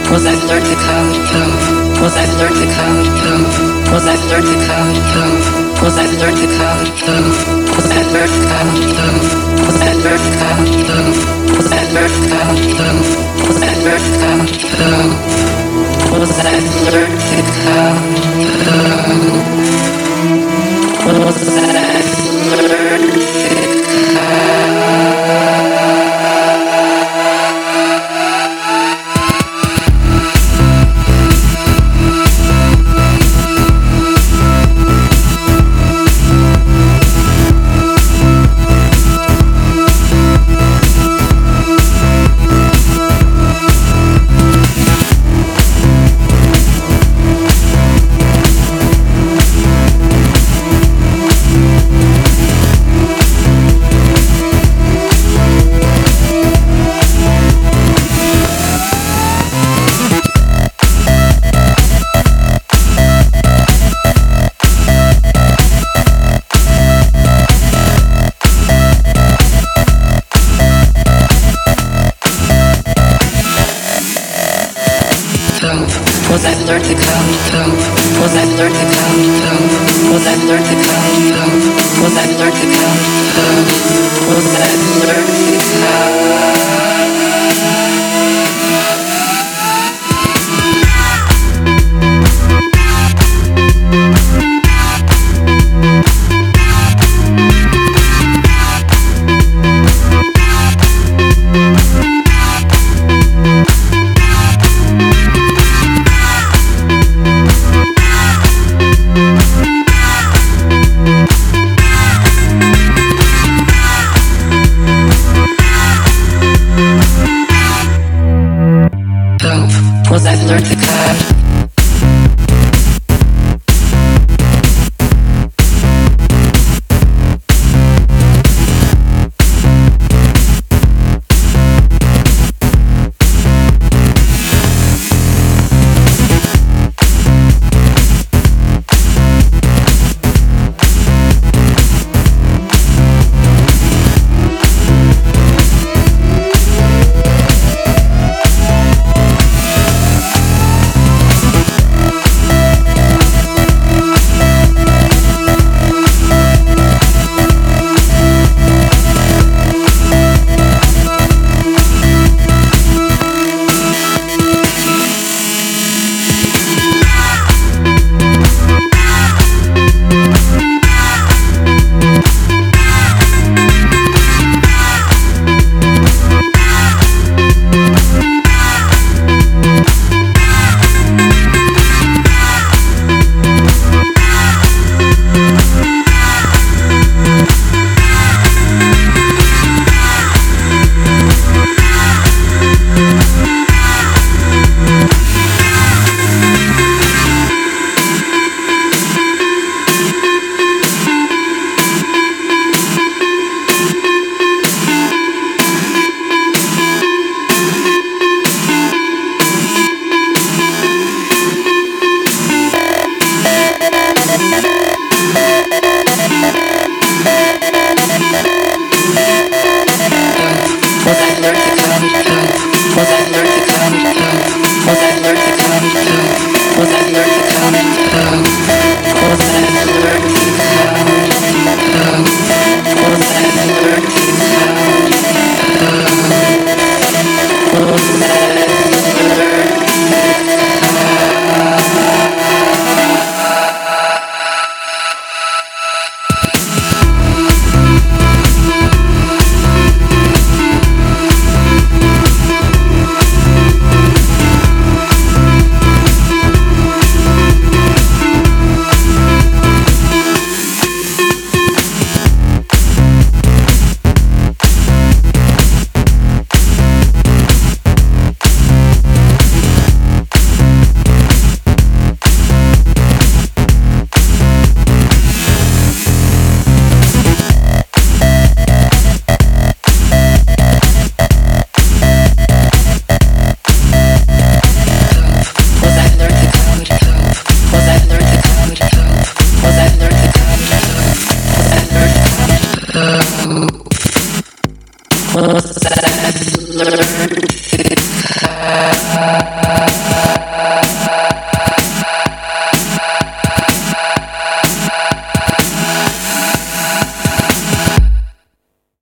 Was I learned the code of? Was I learned the code of? Was I learned the code of? Was I learned the code of? Was I learned the code of? Was I learned the code of? Was I learned the code of? Was I learned the code of? Was I learned the code of? Was I learned the Was I learned the code of? Was I learned the code of? Was I learned the code of? Was I learned the code of? Was I learned the Was I learned the code?